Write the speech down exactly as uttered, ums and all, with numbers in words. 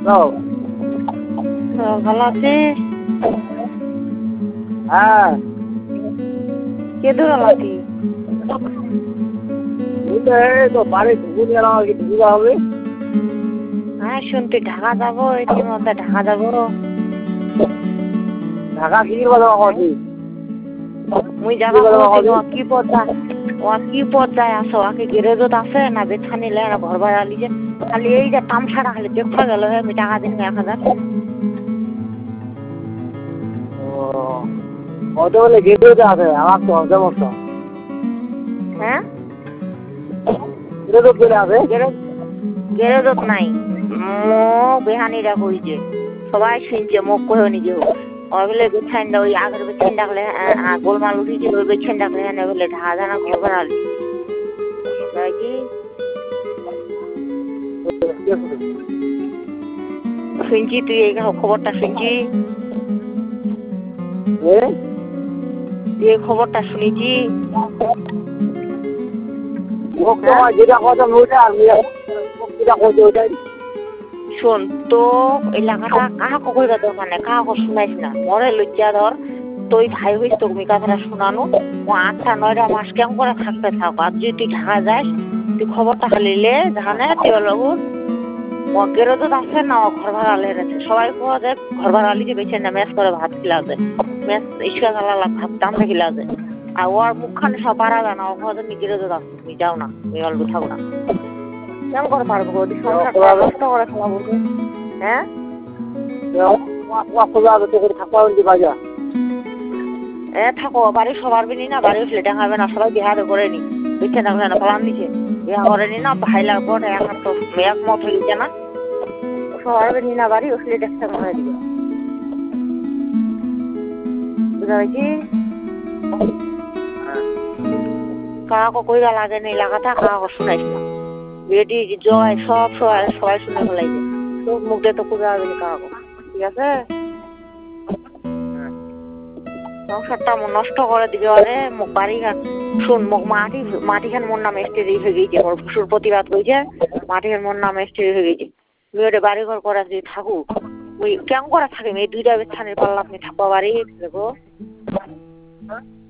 Hello ভালো আছিস? হ্যাঁ কে দূর আছি? এই তো বাড়ি ঢুকু গেলাম আর কি, ঢুকে হবে। হ্যাঁ শুনতে ঢাকা যাবো, এটির মধ্যে ঢাকা যাবো। ঢাকা কি কথা বলছি? মুই যাবা কইছি ও কি পর্যায়ে ও কি পর্যায়ে আছে, ওকে গ্যারেজত আছে না বেছা নিলে না ঘর ভাড়া লিছে। খালি এই যে তামসাটা খালি দেখা গেল, হ্যাঁ আমি টাকা দিন এক হাজার। ও কত বলে গেটে আছে আমার তো সমস্যা। হ্যাঁ গেটে চলে আছে, গ্যারেজত নাই। মোক বেহানিরা কইছে, সবাই শুনছে, মোক কহে নিজে ওগুলো বেছাইন ওই আগের বেছেন ডাকলে গোলমাল উঠিছিল, ওই বেছেন ডাকলে হ্যাঁ বলে ঢাকা জানা ঘর ভাড়া লিছে। তাই কি শুনছি, তুই এই খবরটা শুনছি, তুই এই খবরটা শুনেছি। যেটা কথা ওইটা যেটা করছে ওইটাই শোন, তো এলাকাটা কাহাকে কইবা দরকার নেই, কাহাকে শুনাইস না, মরে লজ্জা ধর। তুই ভাই হইস, তোকে কথাটা শোনানো ও আটটা নয়টা মাস কেমন করে থাকতে থাক। আর যদি তুই ঢাকা যাস, তুই খবরটা খালিলে জানে তুই লগর ও গেরোদত আছে না, ও ঘর ভাড়া লেগেছে। সবাই কোয়া যায় ঘর ভাড়া লিখে বেছে না, ম্যাচ করে ভাত খিলা যায়, ম্যাচ ইস্কা গালা ভাত দাম খিলা যায়। আর ওর মুখখানে সব পারা যায় না, ও কোয়া যায় গেরোদত আছে, তুমি যাও না, তুমি অল্প থাকো না। কেমন করে পারবো ওদের সংসারটা নষ্ট করে খেলা বলবে? হ্যাঁ এ থাকো, বাড়ি সবার বিনি না, বাড়ি উঠলে দেখাবে না, সবাই বিহারে করে নি বেছে না না পালান দিছে, বিহা করেনি না ভাই লাগবো এক তো একমত হয়ে গেছে না, সবার বিনি না বাড়ি উঠলে দেখতে করে দিবে। বুঝা পাইছি? কাহাকে কইরা লাগে না এলাকাটা, কাহাকে শুনাইস না। বেটি জয় সব সবাই সবাই শুনে ফেলাইছে, তোর মুখ দিয়ে তো খুঁজে হবে না কাহাকে। ঠিক আছে, সংসারটা নষ্ট করে দিবে। আরে মুখ বাড়ি শুন, মুখ মাটি মাটি খান মোর নামে স্টেরি হয়ে গেছে, মোর ভুসুর প্রতিবাদ করেছে, মাটি খান মোর নামে স্টেরি হয়ে গেছে। তুই ওটা বাড়ি ঘর করা যদি থাকুক, তুই কেমন করে থাকিস? এই দুইটা বেছানের পাল্লা আপনি থাকবা বাড়ি দেখো।